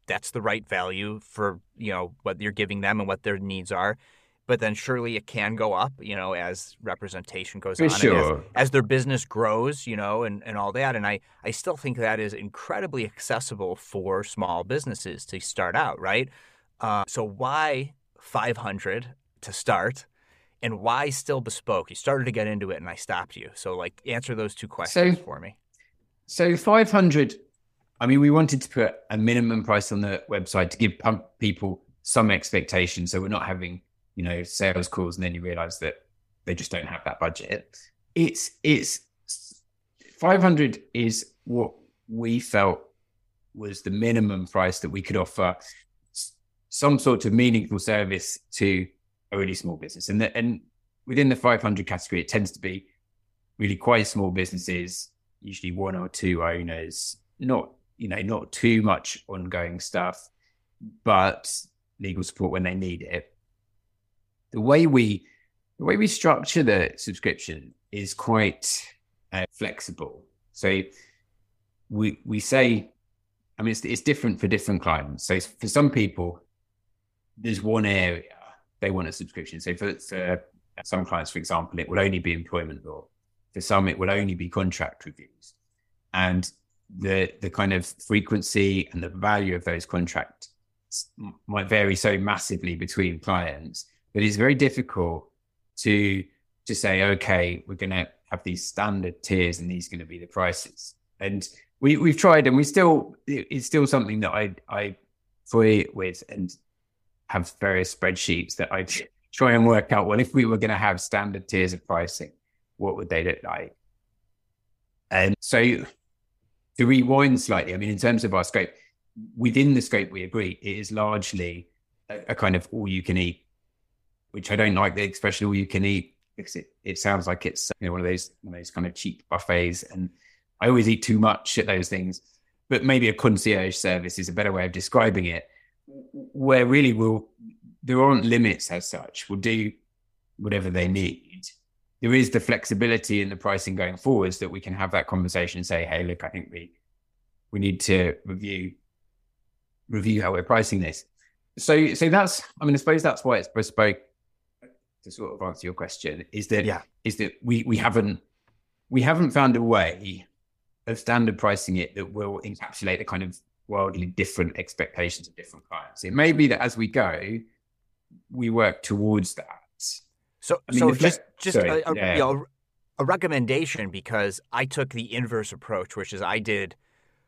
that's the right value for, you know, what you're giving them and what their needs are. But then surely it can go up, you know, as representation goes For on. sure. And as, as their business grows, you know, and, and all that. And I, I still think that is incredibly accessible for small businesses to start out, right? Uh, so why five hundred to start? And why still bespoke? You started to get into it and I stopped you. So like answer those two questions so, for me. So five hundred, I mean, we wanted to put a minimum price on the website to give people some expectation. So we're not having, you know, sales calls and then you realize that they just don't have that budget. It's, it's five hundred is what we felt was the minimum price that we could offer some sort of meaningful service to a really small business. And the, and within the five hundred category, it tends to be really quite small businesses, usually one or two owners, not, you know, not too much ongoing stuff, but legal support when they need it. The way we, the way we structure the subscription is quite uh, flexible. So we, we say, I mean, it's, it's different for different clients. So for some people, there's one area they want a subscription. So for, for some clients, for example, it will only be employment law. For some, it will only be contract reviews. And the the kind of frequency and the value of those contracts might vary so massively between clients that it's very difficult to to say, okay, we're going to have these standard tiers and these are going to be the prices. And we, we've tried and we still, it's still something that I, I toy with and have various spreadsheets that I try and work out, well, if we were going to have standard tiers of pricing, what would they look like? And so to rewind slightly, I mean, in terms of our scope, within the scope we agree, it is largely a, a kind of all you can eat, which I don't like the expression all you can eat because it, it sounds like it's, you know, one of those, one of those kind of cheap buffets. And I always eat too much at those things, but maybe a concierge service is a better way of describing it, where really we'll, there aren't limits as such. We'll do whatever they need. There is the flexibility in the pricing going forwards that we can have that conversation and say, hey, look, I think we we need to review review how we're pricing this. So so that's, I mean, I suppose that's why it's bespoke, to sort of answer your question, is that yeah. is that we we haven't we haven't found a way of standard pricing it that will encapsulate the kind of wildly different expectations of different clients. It may be that as we go, we work towards that. So, I mean, so the just fle- just sorry, a, a, yeah. you know, a recommendation, because I took the inverse approach, which is I did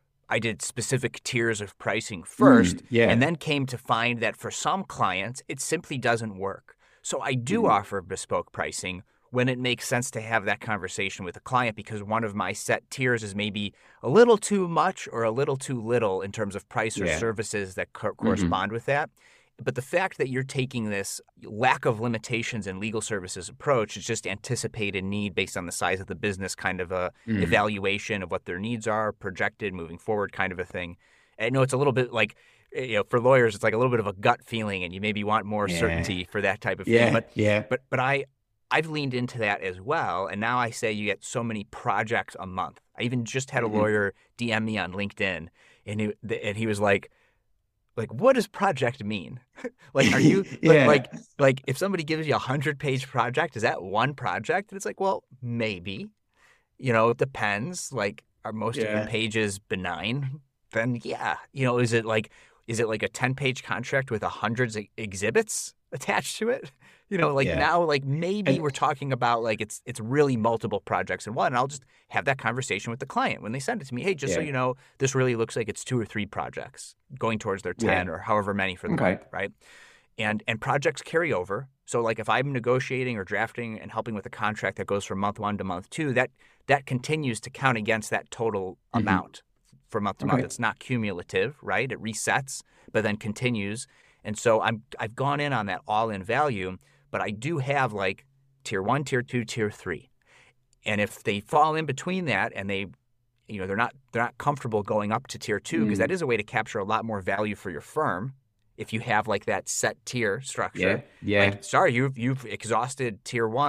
I did specific tiers of pricing first, Mm, yeah. and then came to find that for some clients it simply doesn't work. So I do Mm. offer bespoke pricing when it makes sense to have that conversation with a client, because one of my set tiers is maybe a little too much or a little too little in terms of price or Yeah. services that co- correspond with that. But the fact that you're taking this lack of limitations in legal services approach is just anticipated need based on the size of the business, kind of a Mm. evaluation of what their needs are, projected moving forward kind of a thing. I know it's a little bit like, you know, for lawyers, it's like a little bit of a gut feeling and you maybe want more Yeah. certainty for that type of Yeah, thing. But yeah. but but I I've leaned into that as well. And now I say you get so many projects a month. I even just had a Mhm. lawyer D M me on LinkedIn and he, and he was like, like, what does project mean? Like, are you Yeah. like, like if somebody gives you a hundred page project, is that one project? And it's like, well, maybe, you know, it depends. Like, are most of Yeah. your pages benign? Then yeah, you know, is it like, is it like a ten page contract with a hundreds of exhibits attached to it? You know, like Yeah. now, like maybe And- we're talking about like it's it's really multiple projects in one. And I'll just have that conversation with the client when they send it to me. Hey, just so Yeah. you know, this really looks like it's two or three projects going towards their ten Yeah. or however many for the Okay. month, right? And and projects carry over. So like if I'm negotiating or drafting and helping with a contract that goes from month one to month two, that that continues to count against that total Mhm. amount from month to month. Okay. It's not cumulative, right? It resets, but then continues. And so I'm I've gone in on that all-in value, but I do have like tier one, tier two, tier three. And if they fall in between that and they, you know, they're not they're not comfortable going up to tier two, because Mm. that is a way to capture a lot more value for your firm if you have like that set tier structure. Yeah. Yeah. Like, sorry, you've you've exhausted tier one.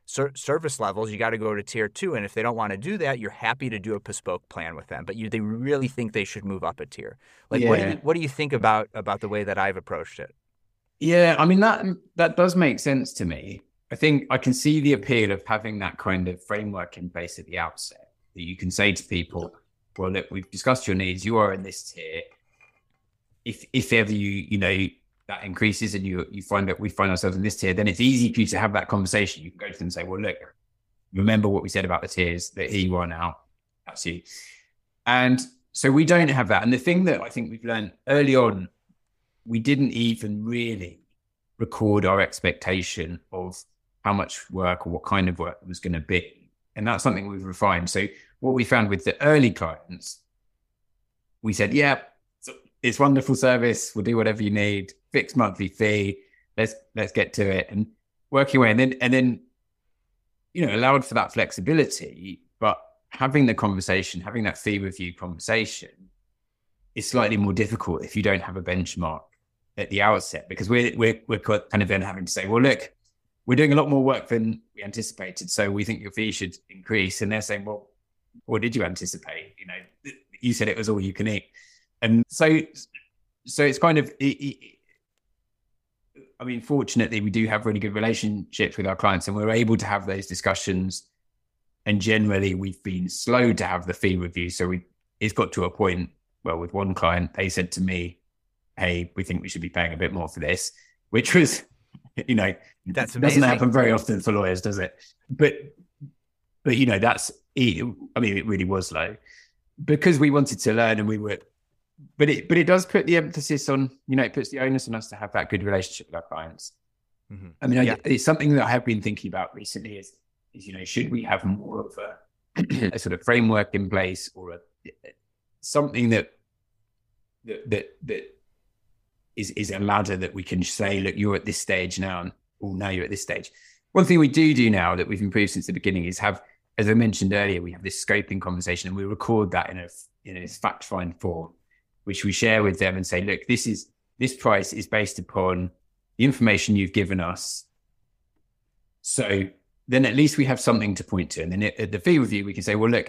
ser- service levels, you got to go to tier two. And if they don't want to do that, you're happy to do a bespoke plan with them. But you, they really think they should move up a tier. Like, Yeah. what do you what do you think about about the way that I've approached it? Yeah, I mean, that that does make sense to me. I think I can see the appeal of having that kind of framework in place at the outset, that you can say to people, well, look, we've discussed your needs. You are in this tier. If if ever you, you know, that increases and you you find that we find ourselves in this tier, then it's easy for you to have that conversation. You can go to them and say, well, look, remember what we said about the tiers, that here you are now. That's you. And so we don't have that. And the thing that I think we've learned early on, we didn't even really record our expectation of how much work or what kind of work it was going to be. And that's something we've refined. So what we found with the early clients, we said, yeah, it's wonderful service. We'll do whatever you need. Fixed monthly fee. Let's let's get to it. And working away. And then, and then, you know, allowed for that flexibility, but having the conversation, having that fee review conversation is slightly more difficult if you don't have a benchmark at the outset, because we're, we're, we're kind of then having to say, well, look, we're doing a lot more work than we anticipated, so we think your fee should increase. And they're saying, well, what did you anticipate? You know, you said it was all you can eat. And so, so it's kind of, it, it, I mean, fortunately, we do have really good relationships with our clients, and we're able to have those discussions. And generally, we've been slow to have the fee review. So we, it's got to a point, well, with one client, they said to me, hey, we think we should be paying a bit more for this, which was, you know, that's doesn't happen very often for lawyers, does it? But, but you know, that's, I mean, it really was low because we wanted to learn, and we were, but it, but it does put the emphasis on, you know, it puts the onus on us to have that good relationship with our clients. Mm-hmm. I mean, yeah. I, it's something that I have been thinking about recently is, is, you know, should we have more of a, a sort of framework in place, or a, something that, that, that, that is, is a ladder that we can say, look, you're at this stage now, and oh, now you're at this stage. One thing we do do now that we've improved since the beginning is have, as I mentioned earlier, we have this scoping conversation, and we record that in a, in a fact find form, which we share with them and say, look, this is, this price is based upon the information you've given us. So then at least we have something to point to. And then at the fee review, we can say, well, look,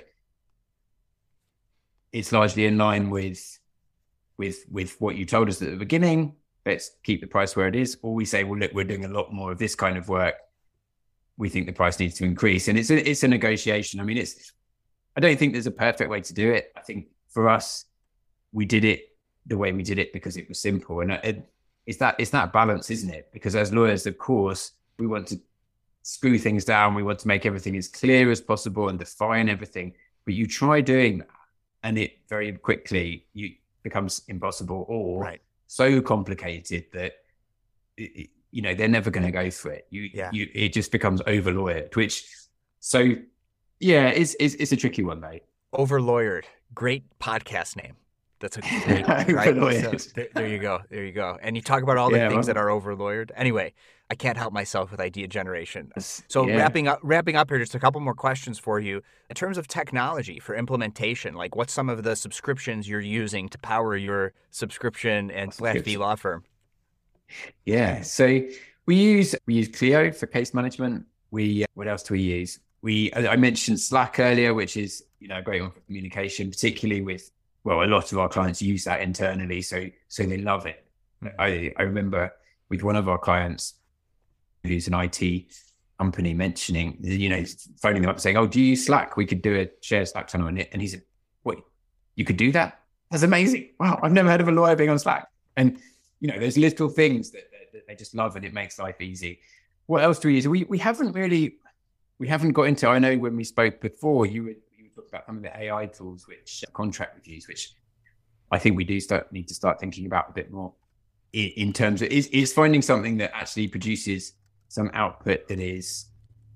it's largely in line with, with, with what you told us at the beginning. Let's keep the price where it is. Or we say, well, look, we're doing a lot more of this kind of work. We think the price needs to increase. And it's a, it's a negotiation. I mean, it's, I don't think there's a perfect way to do it. I think for us, we did it the way we did it because it was simple. And it, it's that, it's that balance, isn't it? Because as lawyers, of course, we want to screw things down. We want to make everything as clear as possible and define everything. But you try doing that, and it very quickly you becomes impossible or right. so complicated that it, you know they're never going to go for it. You, yeah. you, it just becomes over lawyered. Which, so yeah, it's it's, it's a tricky one, though. Over lawyered, great podcast name. That's a great, right? So there, there you go. There you go. And you talk about all the yeah, things well, that are over lawyered. Anyway, I can't help myself with idea generation. So yeah. wrapping up, wrapping up here, just a couple more questions for you. In terms of technology for implementation, like what's some of the subscriptions you're using to power your subscription and flat fee law firm? Yeah. So we use, we use Clio for case management. We, uh, what else do we use? We, I mentioned Slack earlier, which is, you know, a great one for communication, particularly with, well, a lot of our clients use that internally. So, so they love it. I, I remember with one of our clients who's an I T company mentioning, you know, phoning them up saying, oh, do you use Slack? We could do a shared Slack channel on it. And he said, wait, you could do that? That's amazing. Wow. I've never heard of a lawyer being on Slack. And, you know, there's little things that, that, that they just love, and it makes life easy. What else do we use? We, we haven't really, we haven't got into, I know when we spoke before, you were, talk about some of the A I tools, which uh, contract reviews, which I think we do start need to start thinking about a bit more in, in terms of is, is finding something that actually produces some output that is,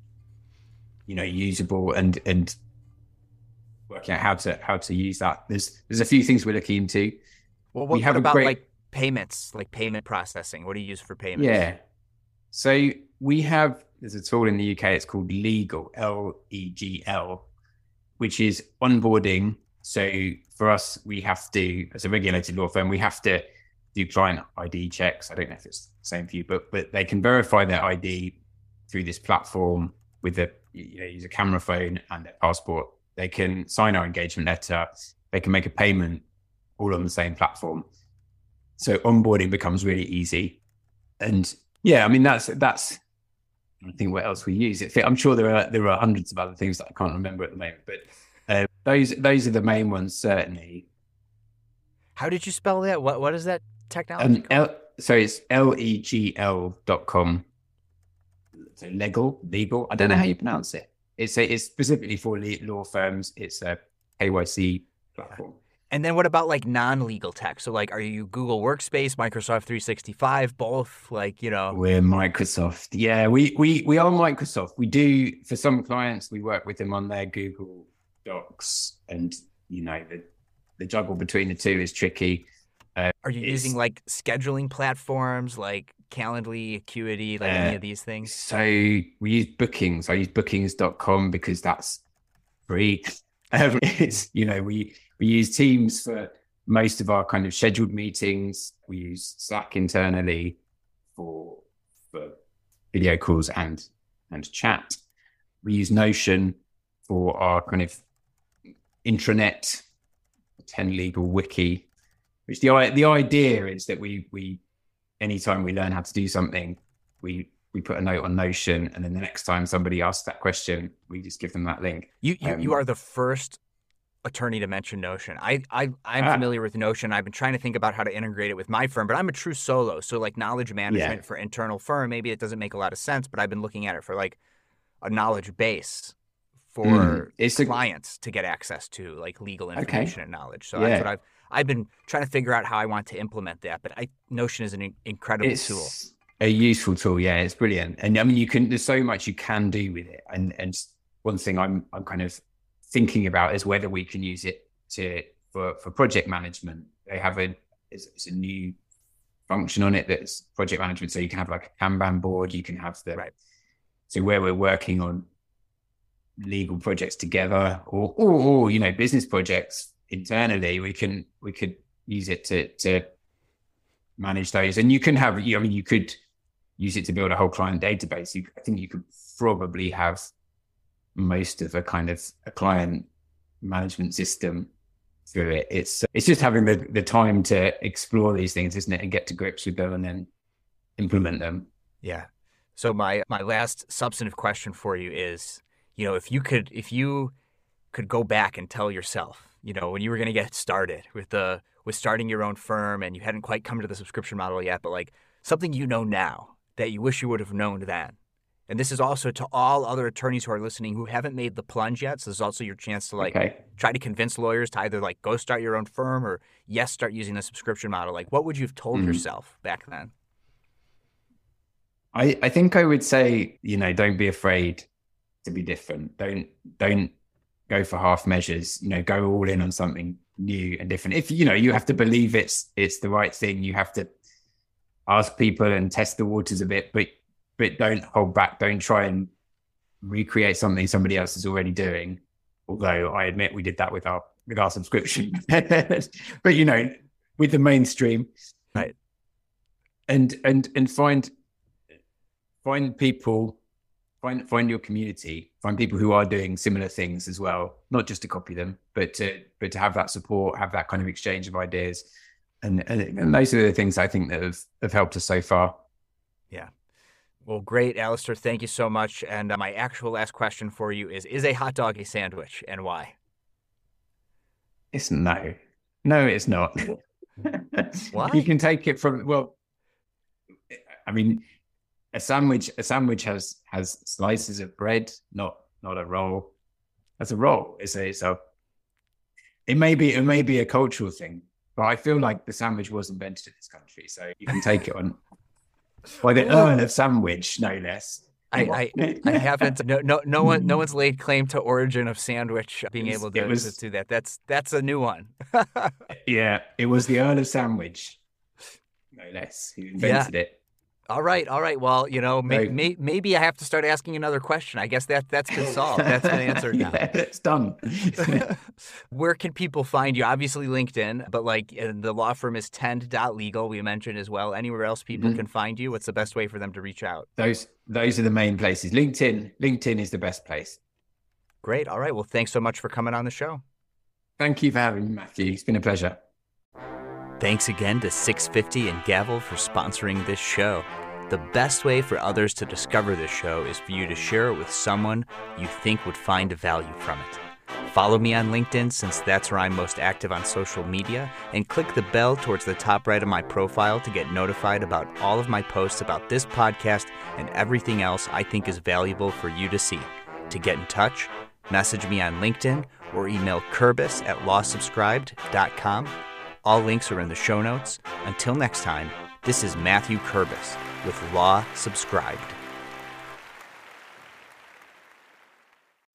you know, usable, and and working out how to how to use that. There's there's a few things we're looking into. Well, what, we have what about great, like payments, like payment processing? What do you use for payments? Yeah, so we have there's a tool in the U K. It's called Legal, L E G L. Which is onboarding. So for us, we have to, as a regulated law firm, we have to do client I D checks. I don't know if it's the same for you, but but they can verify their I D through this platform. with a you know use a camera phone and their passport. They can sign our engagement letter. They can make a payment all on the same platform. So onboarding becomes really easy. And yeah, I mean that's that's. I think what else we use. It. I'm sure there are there are hundreds of other things that I can't remember at the moment, but uh, those those are the main ones certainly. How did you spell that? What what is that technology? Um, L, so it's L E G L dot com. So legal, legal. I don't know how you pronounce it. It's a, it's specifically for law firms. It's a K Y C platform. And then what about like non-legal tech? So like, are you Google Workspace, Microsoft three sixty-five, both? Like, you know, we're Microsoft. Yeah, we we we are Microsoft. We do for some clients. We work with them on their Google Docs, and you know the the juggle between the two is tricky. Uh, are you using like scheduling platforms like Calendly, Acuity, like uh, any of these things? So we use Bookings. I use bookings dot com because that's free. Um, it's, you know, we, we use Teams for most of our kind of scheduled meetings. We use Slack internally for, for video calls and, and chat. We use Notion for our kind of intranet, ten legal wiki, which the, the idea is that we, we, anytime we learn how to do something, we we put a note on Notion, and then the next time somebody asks that question, we just give them that link. You you, um, you are the first attorney to mention Notion. I, I, I'm ah. familiar with Notion. I've been trying to think about how to integrate it with my firm, but I'm a true solo. So like knowledge management yeah. for internal firm, maybe it doesn't make a lot of sense, but I've been looking at it for like a knowledge base for mm, it's clients a... to get access to like legal information okay. and knowledge. So yeah. that's what I've I've been trying to figure out how I want to implement that, but I Notion is an incredible it's tool. A useful tool, yeah, it's brilliant. And I mean, you can there's so much you can do with it. And and one thing I'm I'm kind of thinking about is whether we can use it to for, for project management. They have a it's, it's a new function on it that's project management. So you can have like a Kanban board. You can have the right. So where we're working on legal projects together, or or, or you know business projects internally, we can we could use it to to manage those. And you can have I mean you could use it to build a whole client database. You, I think you could probably have most of a kind of a client management system through it. It's it's just having the, the time to explore these things, isn't it? And get to grips with them and then implement them. Yeah. So my my last substantive question for you is, you know, if you could if you could go back and tell yourself, you know, when you were going to get started with the with starting your own firm and you hadn't quite come to the subscription model yet, but like something you know now that you wish you would have known then. And this is also to all other attorneys who are listening who haven't made the plunge yet. So this is also your chance to like okay. try to convince lawyers to either like go start your own firm or yes, start using the subscription model. Like what would you have told mm. yourself back then? I, I think I would say, you know, don't be afraid to be different. Don't don't go for half measures, you know, go all in on something new and different. If, you know, you have to believe it's it's the right thing. You have to ask people and test the waters a bit, but but don't hold back. Don't try and recreate something somebody else is already doing. Although I admit we did that with our with our subscription. But, you know, with the mainstream. Right. And and and find find people, find find your community, find people who are doing similar things as well. Not just to copy them, but to but to have that support, have that kind of exchange of ideas. And, and, and those are the things I think that have, have helped us so far. Yeah. Well, great, Alistair. Thank you so much. And uh, my actual last question for you is, is a hot dog a sandwich and why? It's no. No, it's not. Why? You can take it from, well, I mean, a sandwich, a sandwich has, has slices of bread, not, not a roll. That's a roll. It's a, it's a, it may be, it may be a cultural thing. But I feel like the sandwich was invented in this country, so you can take it on by the Earl of Sandwich, no less. I, I, I haven't. No, no, no one, no one's laid claim to origin of sandwich being was, able to, was, to do that. That's that's a new one. Yeah, it was the Earl of Sandwich, no less, who invented yeah. it. All right, all right. Well, you know, may, No. may, maybe I have to start asking another question. I guess that that's been solved. That's been answered now. Yeah, it's done. Where can people find you? Obviously LinkedIn, but like uh, the law firm is tend dot legal. We mentioned as well. Anywhere else people Mhm. can find you? What's the best way for them to reach out? Those those are the main places. LinkedIn, LinkedIn is the best place. Great. All right. Well, thanks so much for coming on the show. Thank you for having me, Matthew. It's been a pleasure. Thanks again to six fifty and Gavel for sponsoring this show. The best way for others to discover this show is for you to share it with someone you think would find value from it. Follow me on LinkedIn, since that's where I'm most active on social media, and click the bell towards the top right of my profile to get notified about all of my posts about this podcast and everything else I think is valuable for you to see. To get in touch, message me on LinkedIn or email Kurbis at law subscribed dot com. All links are in the show notes. Until next time, this is Matthew Kurbis with Law Subscribed.